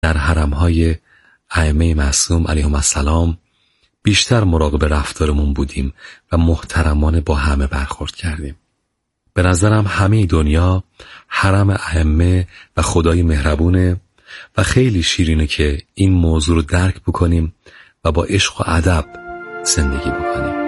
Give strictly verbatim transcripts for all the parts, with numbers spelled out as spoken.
در حرم‌های ائمه معصوم علیهم السلام بیشتر مراقب رفتارمون بودیم و محترمانه با همه برخورد کردیم. به نظرم همه دنیا حرم ائمه و خدای مهربونه و خیلی شیرینه که این موضوع رو درک بکنیم و با عشق و ادب زندگی بکنیم.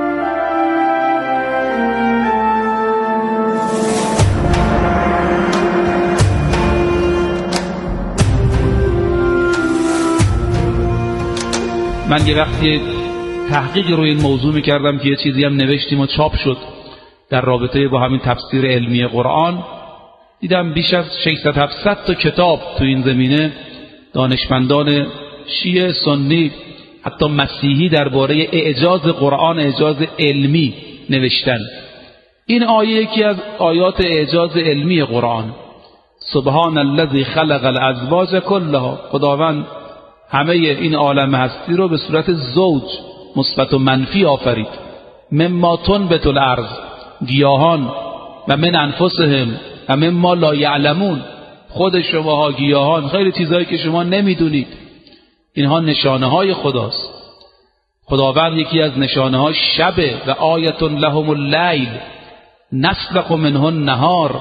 من یه وقتی تحقیق روی این موضوع میکردم که یه چیزی هم نوشتیم و چاپ شد در رابطه با همین تفسیر علمی قرآن، دیدم بیش از ششصد هفتصد تا کتاب تو این زمینه دانشمندان شیعه، سنی، حتی مسیحی درباره اعجاز قرآن، اعجاز علمی نوشتن. این آیه یکی از آیات اعجاز علمی قرآن. سبحان الذی خلق الازواج کلها، خداوند همه این عالم هستی رو به صورت زوج مثبت و منفی آفرید. مما تنبت الارض، گیاهان، و من انفسهم و مما لا یعلمون، خود شماها، گیاهان، خیلی چیزهایی که شما نمیدونید. اینها نشانه های خداست. خداوند یکی از نشانه ها شبه و آیت لهم اللیل نسلخ منه النهار،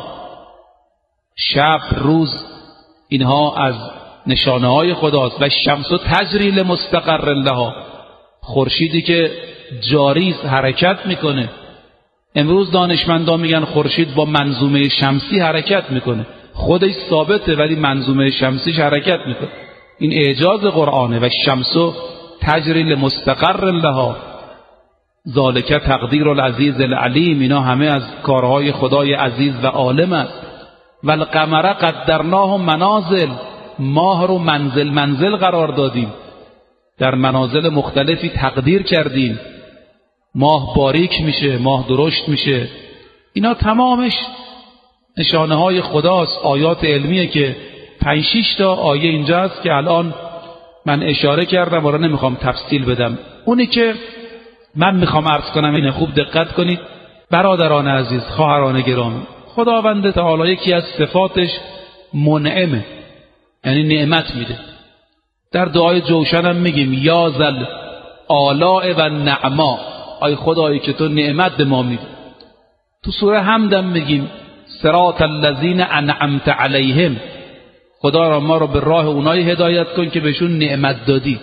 شب، روز، اینها از نشانه های خداست. و شمس تجری لمستقر لها، خورشیدی که جاری حرکت میکنه. امروز دانشمندان میگن خورشید با منظومه شمسی حرکت میکنه، خودش ثابته ولی منظومه شمسیش حرکت میکنه. این اعجاز قرآنه. و شمس تجری لمستقر لها ذالک تقدیر العزیز العلیم، اینا همه از کارهای خدای عزیز و عالم است. و القمر قدرناه منازل، ماه رو منزل منزل قرار دادیم، در منازل مختلفی تقدیر کردیم. ماه باریک میشه، ماه درشت میشه. اینا تمامش نشانه های خداست، آیات علمیه که پنج شش تا آیه اینجا است که الان من اشاره کردم و را نمیخوام تفصیل بدم. اونی که من میخوام عرض کنم اینه، خوب دقت کنید برادران عزیز، خواهران گرامی. خداوند تعالی یکی از صفاتش منعمه، یعنی نعمت میده. در دعای جوشن هم میگیم یا ذل آلاء و نعما، ای خدایی که تو نعمت به ما میدی. تو سوره حمد هم میگیم صراط الذین انعمت علیهم، خدا را ما رو به راه اونایی هدایت کن که بهشون نعمت دادی.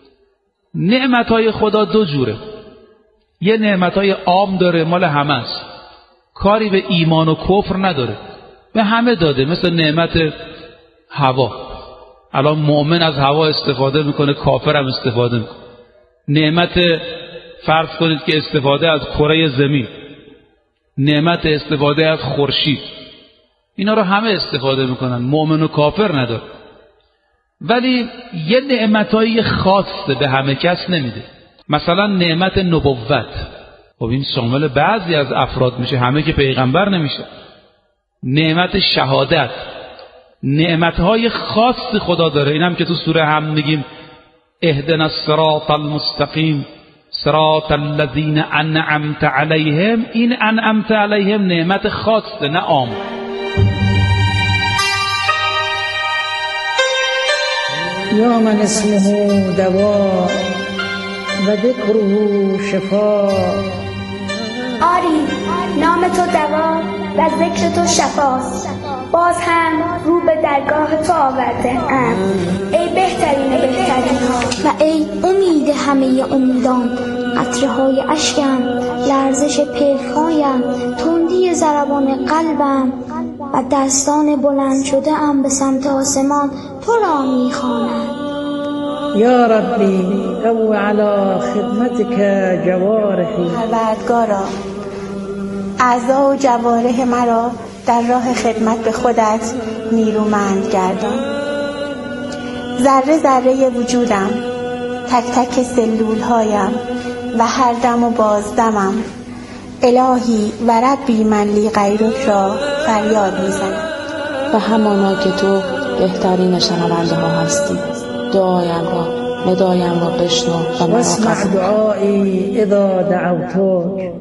نعمتهای خدا دو جوره. یه نعمتهای عام داره، مال همه است، کاری به ایمان و کفر نداره، به همه داده. مثل نعمت هوا، الان مؤمن از هوا استفاده میکنه، کافر هم استفاده میکنه. نعمت فرض کنید که استفاده از کره زمین، نعمت استفاده از خورشید، اینا رو همه استفاده میکنن، مؤمن و کافر نداره. ولی یه نعمتایی خاصه به همه کس نمیده. مثلا نعمت نبوت، خب این شامل بعضی از افراد میشه، همه که پیغمبر نمیشه. نعمت شهادت، نعمتهای خاص خدا داره. اینم که تو سوره هم میگیم اهدنا الصراط المستقیم صراط الذین انعمت علیهم. این انعمت علیهم نعمت خاصه، نه عام. یا من اسمه دوا و ذکره شفا. آری نام تو دوا و ذکر تو شفاست. باز هم رو به درگاه تو آورده ام، ای بهترین بهترین ها و ای امید همه امیدان. قطره های اشکم، لرزش پلکایم، تندی ضربان قلبم و دستان بلند شده ام به سمت آسمان تو را میخوانند. یا ربی او علی خدمتک جوارحی. پروردگارا اعضا و جوارح مرا در راه خدمت به خودت نیرومند گردان. ذره ذره وجودم، تک تک سلول هایم و هر دم و بازدمم الهی و ربی من لی غیرک را فریاد میزنم. و همانا که تو بهترین شنونده ها هستی، دعایم را ندایم را بشنو و مرا واسمع دعایی اذا دعوتک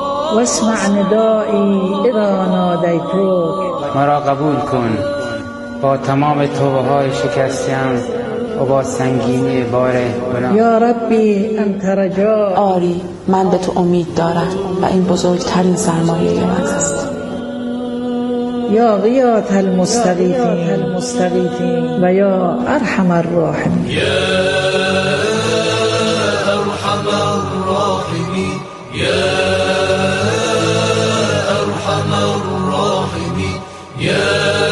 واسمع ندایی اذا نادیتک. مرا قبول کن با تمام توبه های شکستیم و با سنگینی بار گناه. یا ربی انت رجا. آری من به تو امید دارم و این بزرگترین سرمایه من است. یا غیاث المستغیثین و یا ارحم الراحمین. یا ارحم الراحمین. یا ارحم الراحمین. یا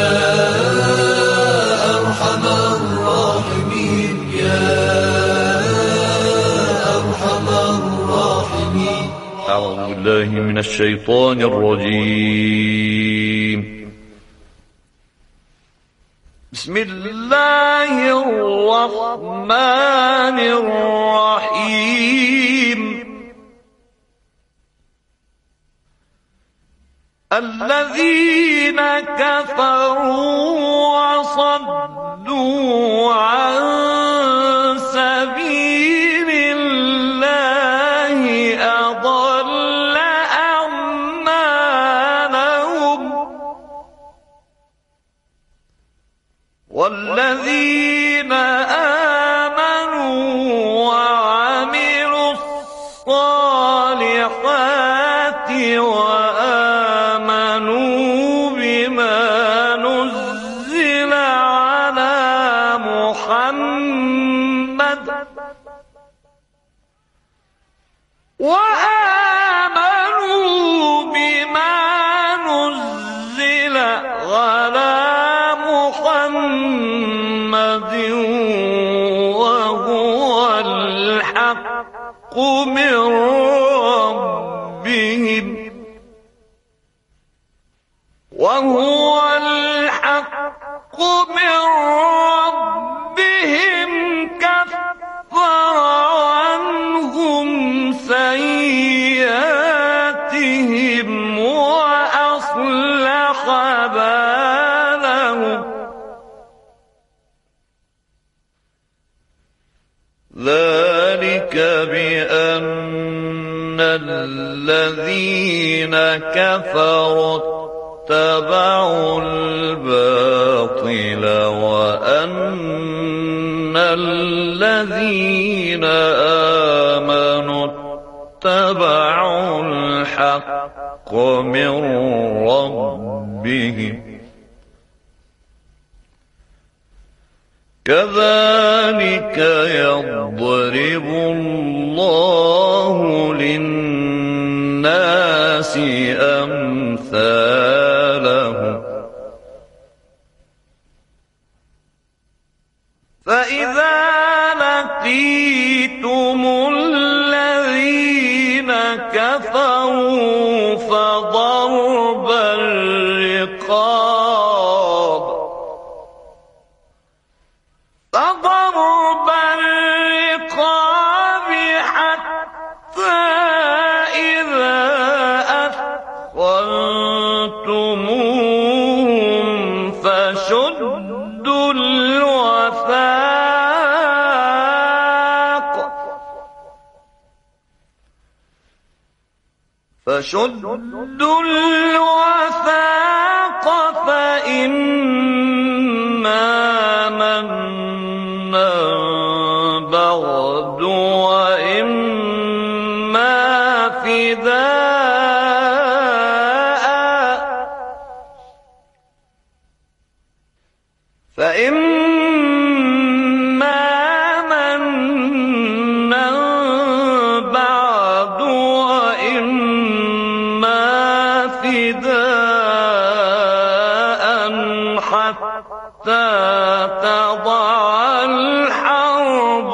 ارحم الراحمین. یا ارحم الراحمین. اعوذ بالله من الشیطان الرجیم. بسم الله الرحمن الرحيم. الذين كفروا وصدوا عن سبيل الله أضل أعمالهم. والذين آمنوا وعملوا الصالحات وآمنوا بما نزل على محمد وآمنوا بما نزل على محمد وهو الحق من ربهم وهو الحق من ربهم كفر عنهم سيئاتهم وأصلح بالهم. ذلك بأن الذين كفروا اتبعوا الباطل وأن الذين آمنوا اتبعوا الحق من ربهم. كذلك يضرب الله للناس أمثالهم. فإذا لقيتم الذين كفروا فضرب الرقاب فضرب الرقاب حتى إذا أثخنتموهم فشدوا الوثاق فشدوا الوثاق فإما منا بعد وإما فداء فإما منا بعد وإما فداء حتى تضع الحرب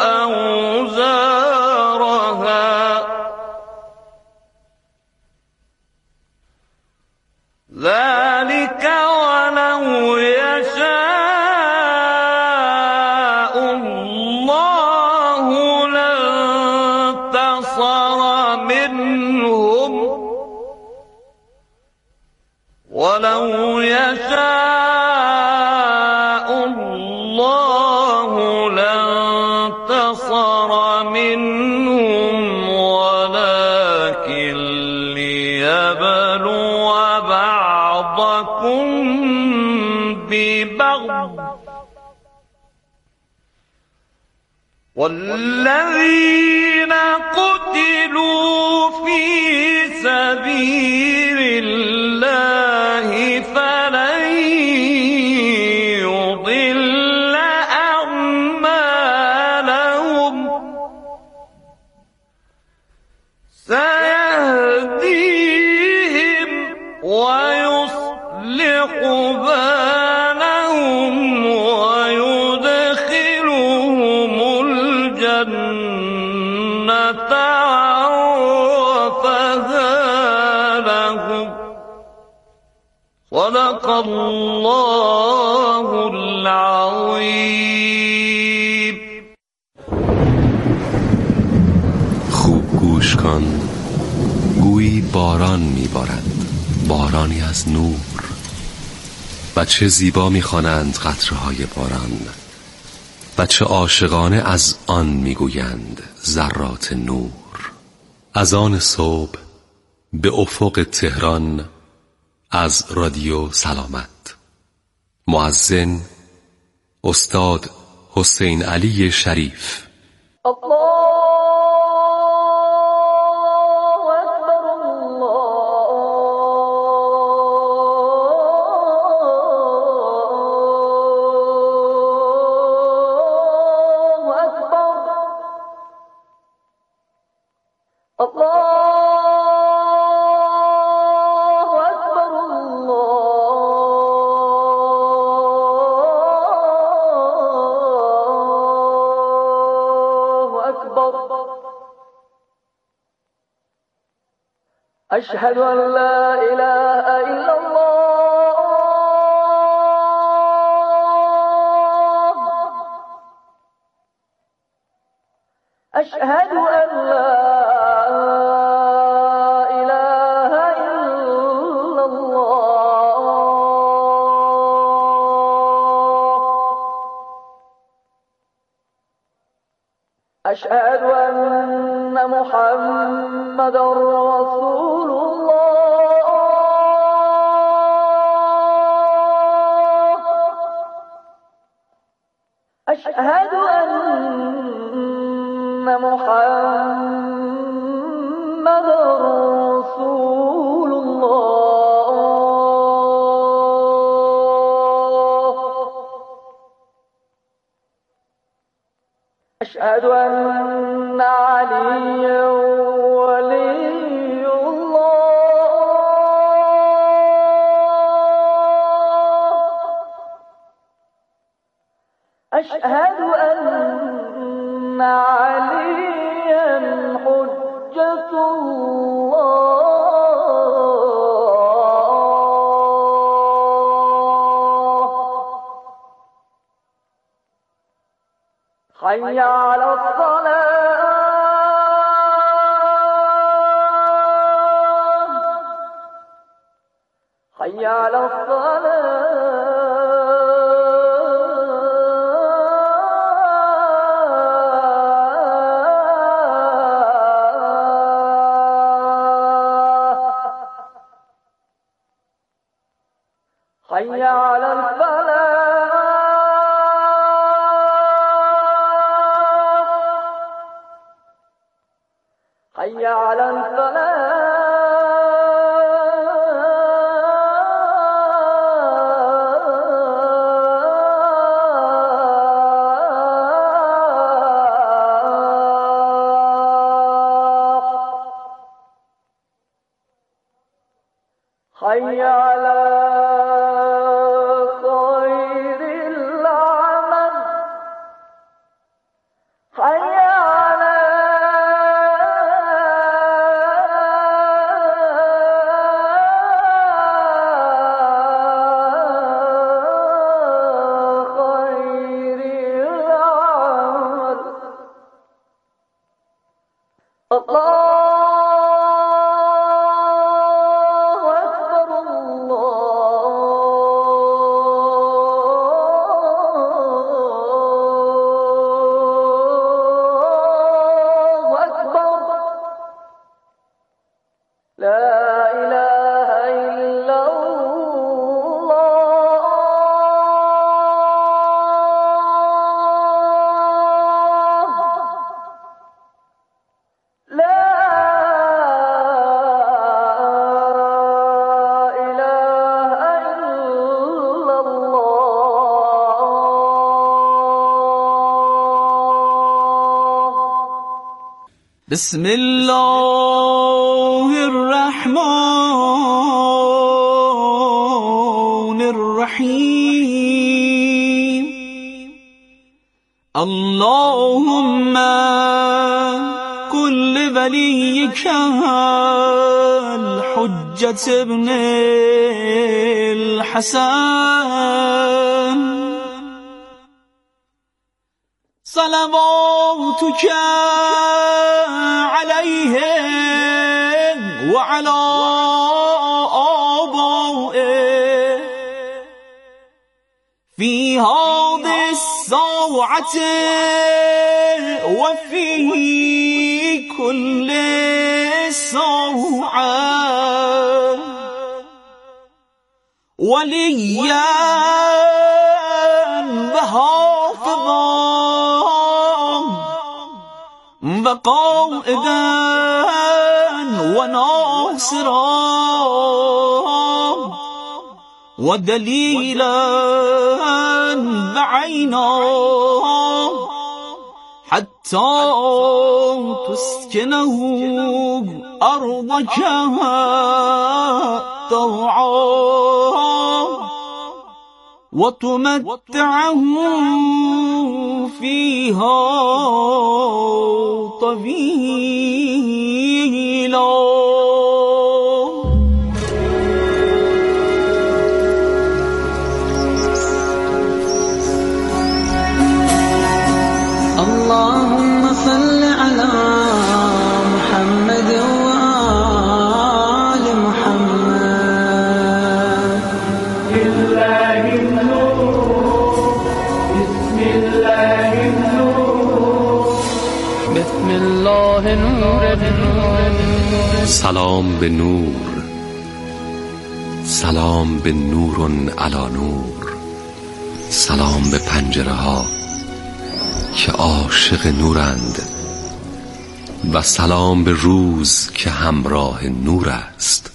أوزارها. ذلك ولو يشاء الله لانتصر منهم ولو يشاء الله لانتصر منهم ولكن ليبلو بعضكم ببعض والذين قتلوا في سبيل الله فلن يضل أعمالهم سيهديهم ويصلح بالهم ويدخلهم الجنة عرفها لهم صدق الله العظيم. خوب گوش کن، گویی باران میبارد، بارانی از نور. بچه زیبا میخوانند قطره‌های باران، بچه عاشقانه از آن میگویند ذرات نور. از آن صبح به افق تهران از رادیو سلامت. مؤذن استاد حسین علی شریف. أشهد أن لا إله إلا الله أشهد أن لا إله إلا الله أشهد أن محمد رسول أشهد أن محمد رسول الله أشهد أن عليا ولي الله أشهد أن عليا حجة الله حي على الصلاة حي على الصلاة حي على الفلاح حي على الفلاح حي على خير العمل حي على خير العمل الله بسم الله الرحمن الرحیم اللهم كل وليك الحجة ابن الحسن صلواتك عليه وعلى آبائه في هذه الساعة وفي كل ساعة وليا وحافظا وقائدا وناصرا ودليلا بعينا حتى تسكنه أرضك طوعا وتمتعه فيها طويلا. اللهم صل على محمد وآل محمد. لله النور بسم الله النور بسم الله نور النور. سلام به نور، سلام به نور علی نور، سلام به پنجره ها که عاشق نورند و سلام به روز که همراه نور است.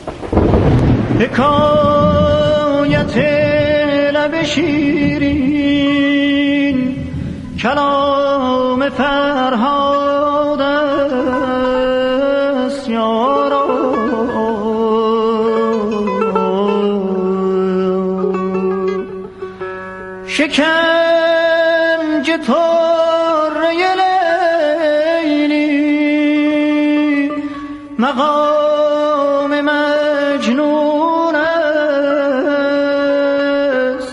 حکایت لب شیرین کلام فرهاد است یارا شکنج طره لیلی مقام مجنون است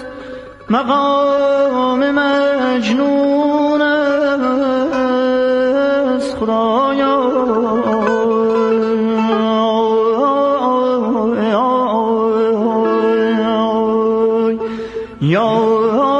مقام مجنون است خدایا یا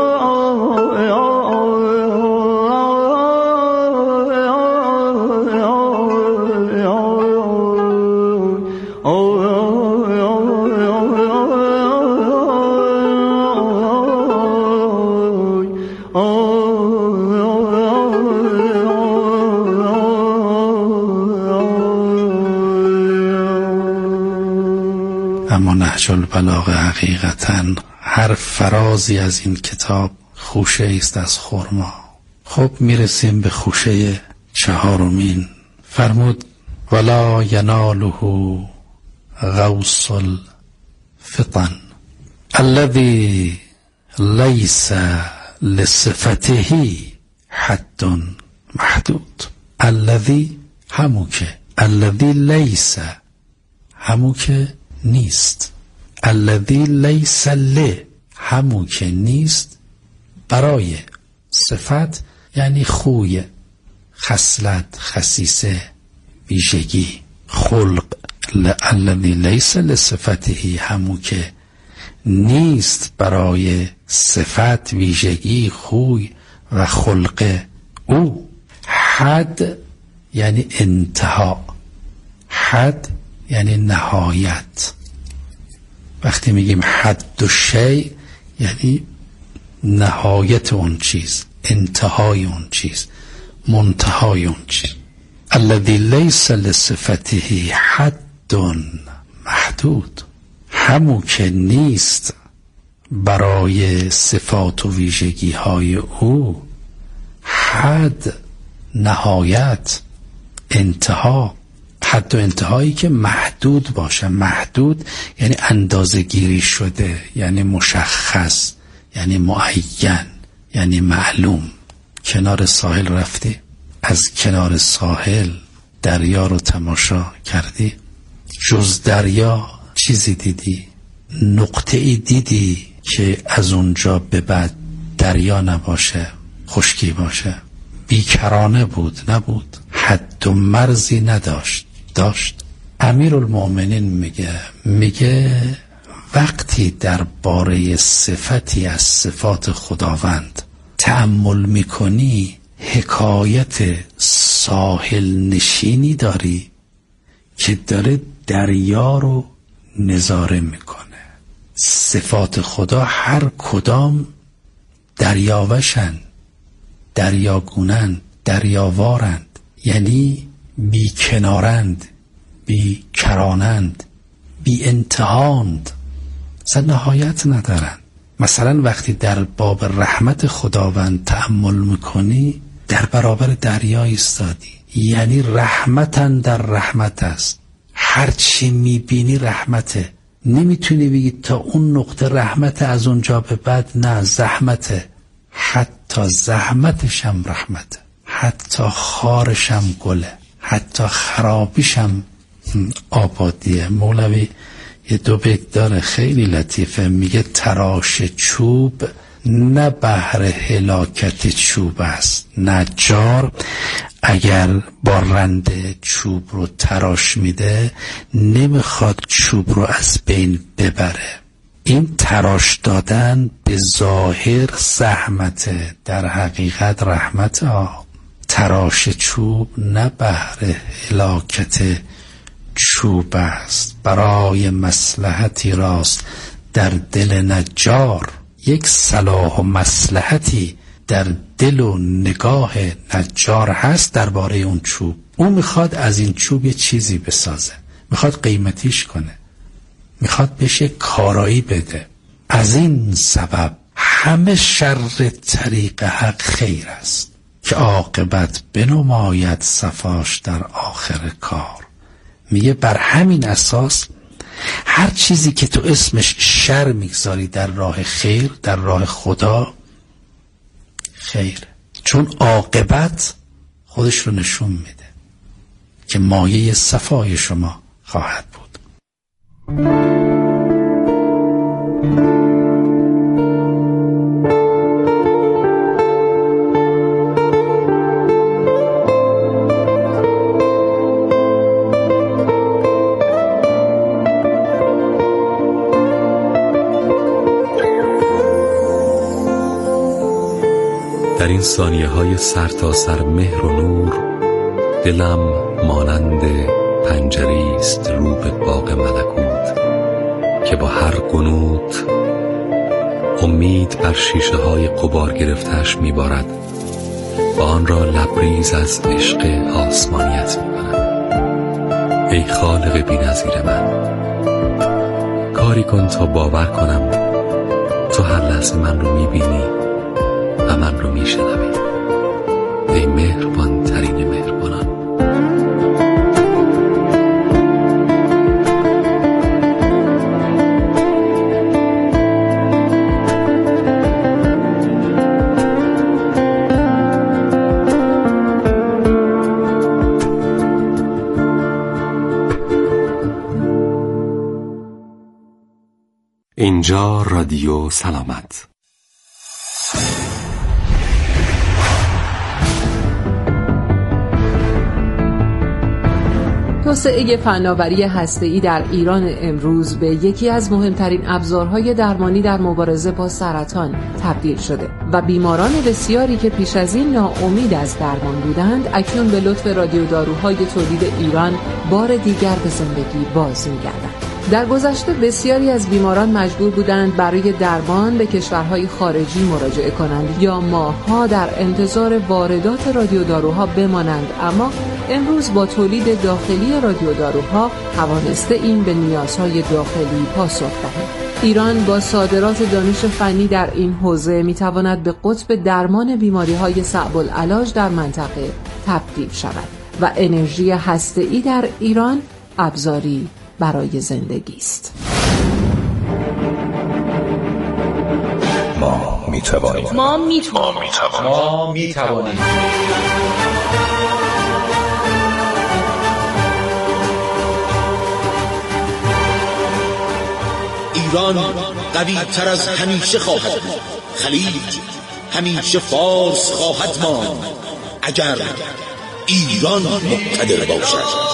اما نهج البلاغه حقیقتاً هر فرازی از این کتاب خوشه است از خرما. خب میرسیم به خوشه چهارمین. فرمود ولا یناله غوص الفطن الذي ليس لصفته حد محدود. الذي همو که الذي لیس همو که نیست، الذی لیس له همو که نیست برای صفت یعنی خوی، خصلت، خصیصه، ویژگی، خلق. الذی لیس لصفته همو که نیست برای صفت، ویژگی، خوی و خلق او. حد یعنی انتها، حد یعنی نهایت. وقتی میگیم حد و شی یعنی نهایت اون چیز، انتهای اون چیز، منتهای اون چیز. الذی لیس لصفته حد محدود همو که نیست برای صفات و ویژگی های او حد، نهایت، انتها، حد و انتهایی که محدود باشه. محدود یعنی اندازه گیری شده، یعنی مشخص، یعنی معین، یعنی معلوم. کنار ساحل رفتی، از کنار ساحل دریا رو تماشا کردی، جز دریا چیزی دیدی؟ نقطه ای دیدی که از اونجا به بعد دریا نباشه، خشکی باشه؟ بیکرانه بود؟ نبود. حد و مرزی نداشت؟ داشت. امیرالمؤمنین میگه میگه وقتی درباره صفتی از صفات خداوند تأمل میکنی، حکایت ساحل نشینی داری که داره دریا رو نظاره میکنه. صفات خدا هر کدام دریاوشن، دریاگونند، دریاوارند، یعنی بی کنارند، بی کرانند، بی انتهاند، اصلا نهایت ندارند. مثلا وقتی در باب رحمت خداوند تأمل میکنی، در برابر دریا ایستادی، یعنی رحمتن در رحمت است. هر چی میبینی رحمته. نمیتونی بگی تا اون نقطه رحمت، از اونجا به بعد نه، زحمته. حتی زحمتشم رحمته، حتی خارشم گله، حتی خرابیشم آبادیه. مولوی یه دو بیت داره خیلی لطیفه، میگه تراش چوب نه بهر هلاکت چوب است. نجار اگر با رنده چوب رو تراش میده، نمیخواد چوب رو از بین ببره. این تراش دادن به ظاهر زحمته، در حقیقت رحمت. ها تراش چوب نه بهر هلاکت چوب است، برای مصلحتی راست در دل نجار. یک صلاح و مصلحتی در دل و نگاه نجار هست درباره اون چوب. اون میخواد از این چوب یه چیزی بسازه، میخواد قیمتیش کنه، میخواد بشه کارایی بده. از این سبب همه شر طریق حق خیر است، که عاقبت بنماید صفاش در آخر کار. میگه بر همین اساس هر چیزی که تو اسمش شر میگذاری در راه خیر، در راه خدا، خیر، چون عاقبت خودش رو نشون میده که مایه صفای شما خواهد بود. در این ثانیه های سر تا سر مهر و نور، دلم مانند پنجره است رو به باغ ملکوت، که با هر قنوت امید بر شیشه های غبار گرفته‌اش میبارد و آن را لبریز از عشق آسمانیت میکنم. ای خالق بی‌نظیر من، کاری کن تا باور کنم تو هر لحظه من رو میبینی و من رو میشنوی. ای مهربان ترین مهربانان. اینجا رادیو سلامت. توسعه فناوری هسته‌ای در ایران امروز به یکی از مهمترین ابزارهای درمانی در مبارزه با سرطان تبدیل شده و بیماران بسیاری که پیش از این ناامید از درمان بودند، اکنون به لطف رادیو داروهای تولید ایران بار دیگر به زندگی باز می‌گردند. در گذشته بسیاری از بیماران مجبور بودند برای درمان به کشورهای خارجی مراجعه کنند یا ماه‌ها در انتظار واردات رادیو داروها بمانند، اما امروز با تولید داخلی رادیو داروها توانسته این به نیازهای داخلی پاسخ دهد. ایران با صادرات دانش فنی در این حوزه می‌تواند به قطب درمان بیماری‌های صعب العلاج در منطقه تبدیل شود. و انرژی هسته‌ای در ایران ابزاری برای زندگی است. ما میتوانیم ما میتوانیم ما میتوانیم ایران قوی تر از همیشه خواهد بود. خلیج همیشه فارس خواهد ماند اگر ایران مقتدر باشد.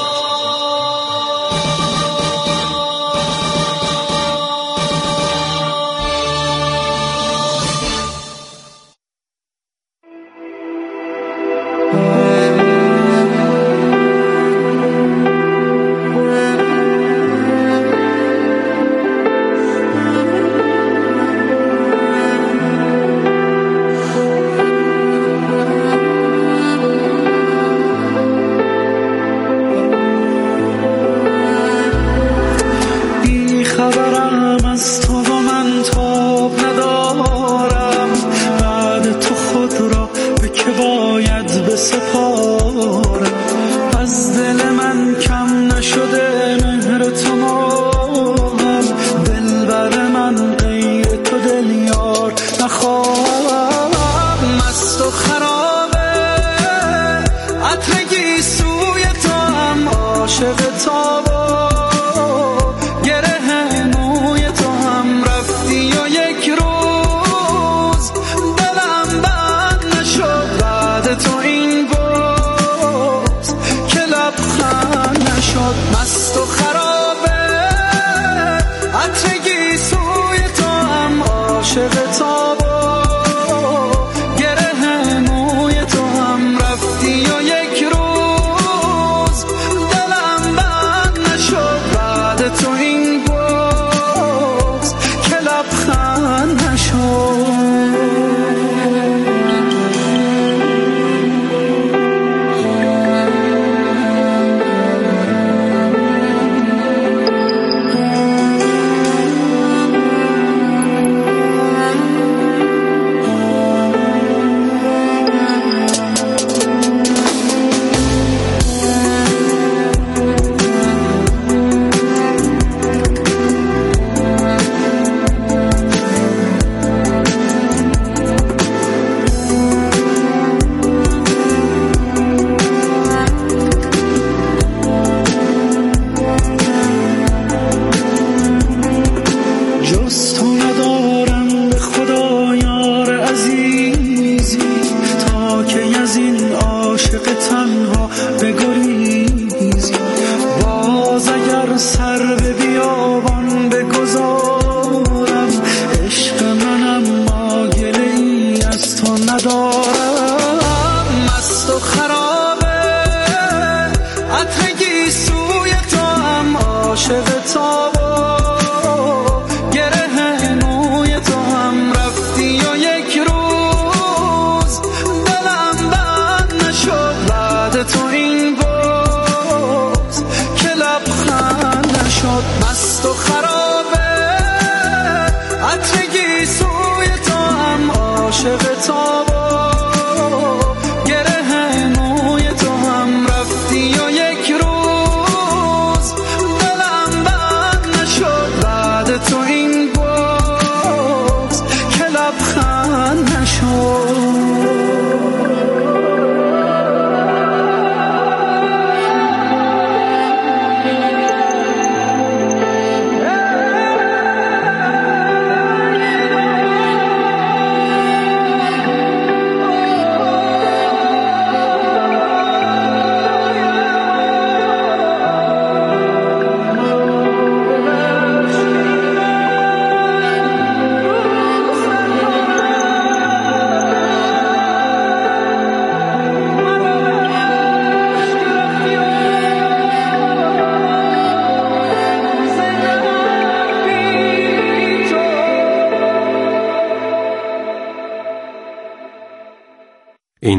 ندارم مست و خراب